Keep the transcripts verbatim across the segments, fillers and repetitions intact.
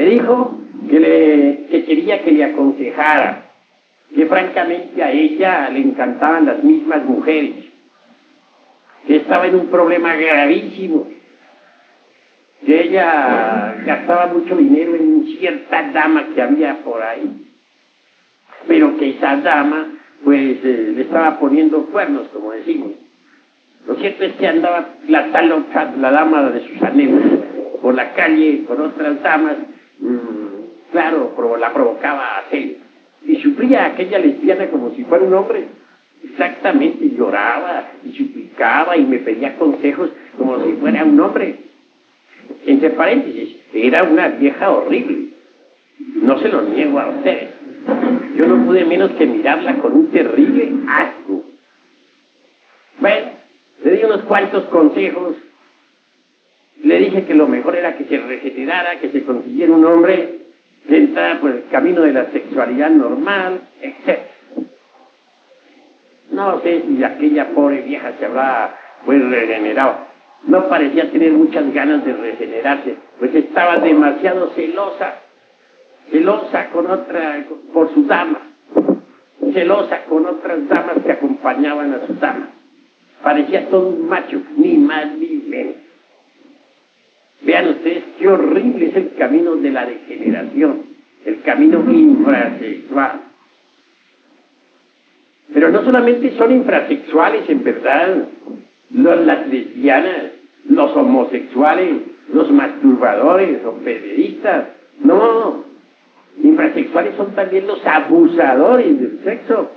dijo que, le, que quería que le aconsejara, que francamente a ella le encantaban las mismas mujeres, que estaba en un problema gravísimo, que ella gastaba mucho dinero en cierta dama que había por ahí, pero que esa dama pues eh, le estaba poniendo cuernos, como decimos. Lo cierto es que andaba la tal otra, la dama de sus anhelos por la calle con otras damas, mmm, claro, la provocaba a hacer. Y sufría aquella lesbiana como si fuera un hombre. Exactamente, lloraba y suplicaba y me pedía consejos como si fuera un hombre. Entre paréntesis, era una vieja horrible. No se lo niego a ustedes. Yo no pude menos que mirarla con un terrible asco. Bueno, le di unos cuantos consejos. Le dije que lo mejor era que se regenerara, que se consiguiera un hombre que entrara por el camino de la sexualidad normal, etcétera. No sé si aquella pobre vieja se habrá pues regenerado. No parecía tener muchas ganas de regenerarse, pues estaba demasiado celosa, celosa con otra, por su dama, celosa con otras damas que acompañaban a su dama. Parecía todo un macho, ni más ni menos. Vean ustedes qué horrible es el camino de la degeneración, el camino infrasexual. Pero no solamente son infrasexuales en verdad, los, las lesbianas, los homosexuales, los masturbadores o pederistas, no, infrasexuales son también los abusadores del sexo,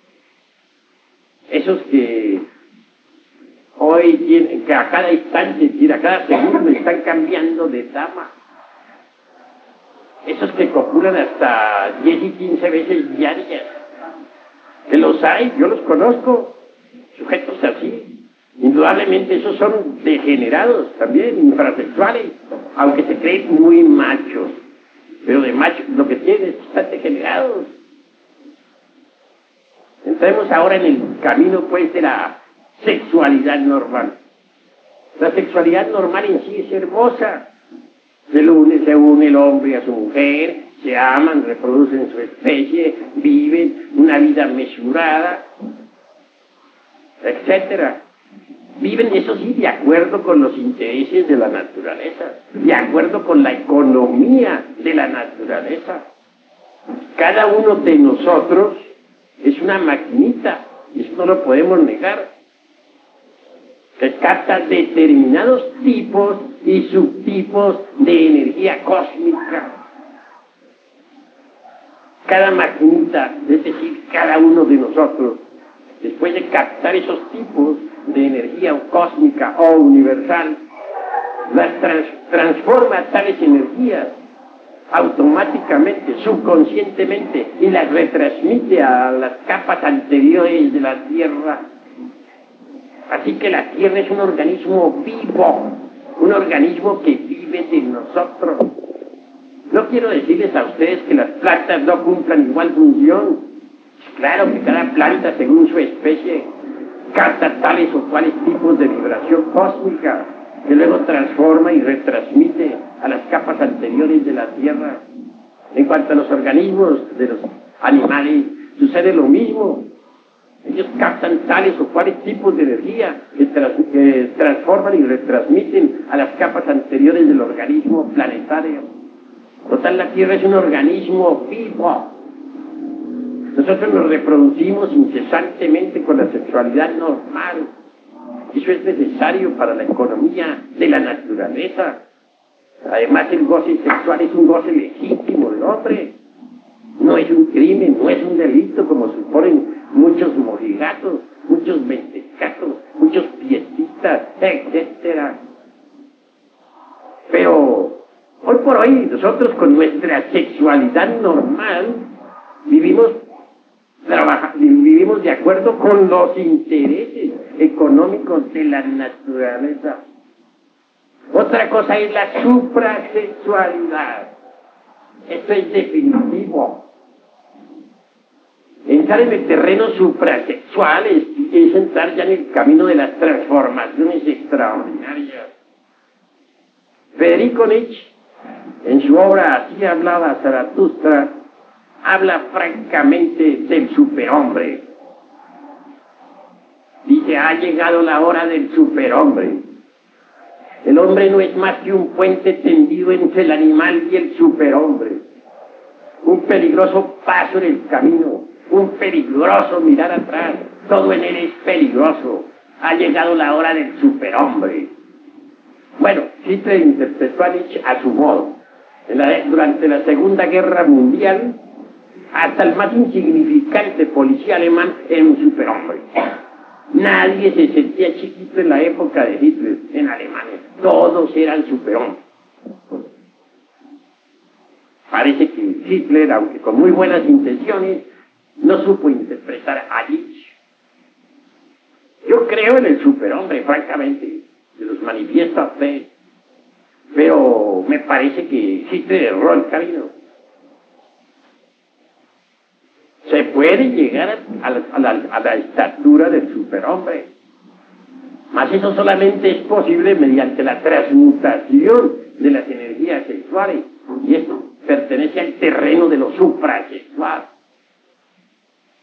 esos que hoy tienen, que a cada instante, a cada segundo están cambiando de dama, esos que copulan hasta diez y quince veces diarias, que los hay, yo los conozco, sujetos así. Indudablemente esos son degenerados también, infrasexuales, aunque se creen muy machos, pero de machos lo que tienen es que están degenerados. Entremos ahora en el camino pues de la sexualidad normal. La sexualidad normal en sí es hermosa. Se une, se une el hombre a su mujer, se aman, reproducen su especie, viven una vida mesurada, etcétera. Viven, eso sí, de acuerdo con los intereses de la naturaleza, de acuerdo con la economía de la naturaleza. Cada uno de nosotros es una maquinita, y eso no lo podemos negar, que capta determinados tipos y subtipos de energía cósmica. Cada maquinita, es decir, cada uno de nosotros, después de captar esos tipos de energía cósmica o universal, las trans transforma tales energías automáticamente, subconscientemente, y las retransmite a las capas anteriores de la Tierra. Así que la Tierra es un organismo vivo, un organismo que vive de nosotros. No quiero decirles a ustedes que las plantas no cumplan igual función. Claro que cada planta, según su especie, capta tales o cuales tipos de vibración cósmica que luego transforma y retransmite a las capas anteriores de la Tierra. En cuanto a los organismos de los animales, sucede lo mismo. Ellos captan tales o cuales tipos de energía que, trans que transforman y retransmiten a las capas anteriores del organismo planetario. Total, la Tierra es un organismo vivo. Nosotros nos reproducimos incesantemente con la sexualidad normal. Eso es necesario para la economía de la naturaleza. Además, el goce sexual es un goce legítimo del hombre. No es un crimen, no es un delito como suponen muchos mojigatos, muchos mentecatos, muchos pietistas, etcétera. Pero hoy por hoy nosotros con nuestra sexualidad normal vivimos, trabaja, vivimos de acuerdo con los intereses económicos de la naturaleza. Otra cosa es la suprasexualidad. Esto es definitivo. Entrar en el terreno suprasexual es, es entrar ya en el camino de las transformaciones extraordinarias. Federico Nietzsche En su obra Así hablaba Zaratustra, habla francamente del superhombre. Dice, ha llegado la hora del superhombre. El hombre no es más que un puente tendido entre el animal y el superhombre. Un peligroso paso en el camino, un peligroso mirar atrás, todo en él es peligroso. Ha llegado la hora del superhombre. Bueno, Hitler interpretó a Nietzsche a su modo. En la, durante la Segunda Guerra Mundial, hasta el más insignificante policía alemán era un superhombre. Nadie se sentía chiquito en la época de Hitler en Alemania. Todos eran superhombres. Parece que Hitler, aunque con muy buenas intenciones, no supo interpretar a Nietzsche. Yo creo en el superhombre, francamente, se los manifiesto a usted, pero me parece que Hitler erró el camino. Se puede llegar a la, a, la, a la estatura del superhombre, mas eso solamente es posible mediante la transmutación de las energías sexuales, y esto pertenece al terreno de lo suprasexual.